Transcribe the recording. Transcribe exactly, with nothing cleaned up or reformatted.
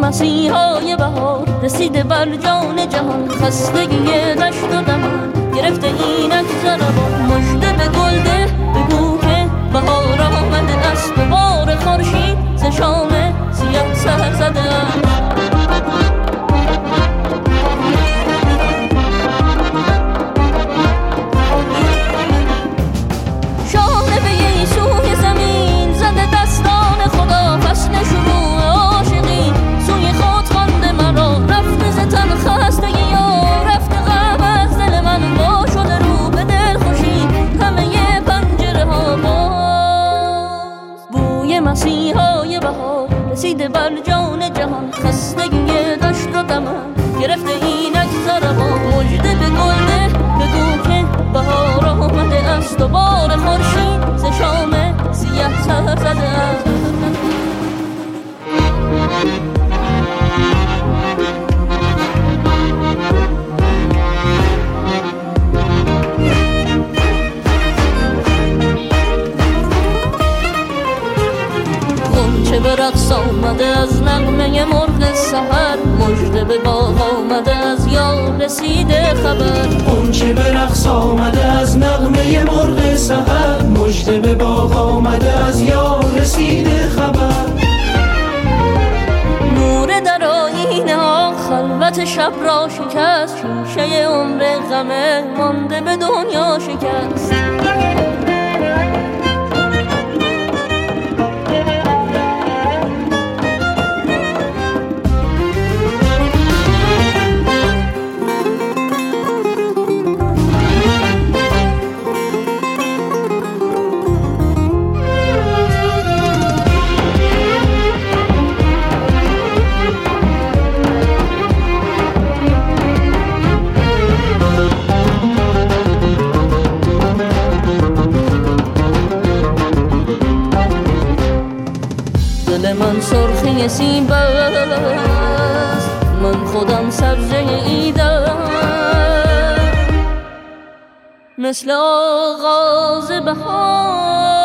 مسیحای بهار رسیده بر جان جهان، خستگی دشت و دمن گرفته اینک زنبان. مژده به گلده بگو که بهار آمده است و بار خورشید ز شام سیاه سر زده است. شانه به یه سوی زمین زده دستان خدا، فصل شروع عاشقی سوی خود خوانده مرا. رفته ز تن خستگی یا رفته غم از دل من، با شده رو به دل خوشی همه ی پنجره ها باز. بوی مسیحای بهار رسیده بر جان جهان، خستگی دشت و دمن گرفته اینک زربان. مژده به گلده بگو که بهار آمده است و بار خورشید ز شام سیاه سر زده است. غنچه به رقص آمده از نغمه مرغ سحر، مژده به باغ آمده از یار رسیده خبر. غنچه به رقص آمده از نغمه مرغ سحر، مژده به باغ آمده از یار رسیده خبر. نور در آیینه ها خلوت شب را شکست، شیشه عمر غمه مانده به دنیا شکست. دل من سرخی سیب است، من خودم سبزه ایدم، مثل آغاز بهار